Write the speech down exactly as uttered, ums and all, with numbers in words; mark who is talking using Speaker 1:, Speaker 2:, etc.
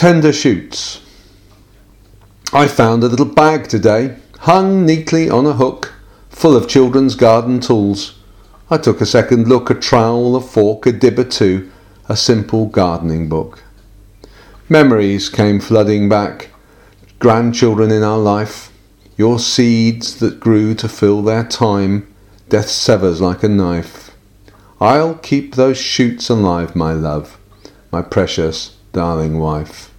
Speaker 1: Tender shoots. I found a little bag today, hung neatly on a hook, full of children's garden tools. I took a second look, a trowel, a fork, a dib or two, a simple gardening book. Memories came flooding back, grandchildren in our life, your seeds that grew to fill their time, death severs like a knife. I'll keep those shoots alive, my love, my precious, darling wife.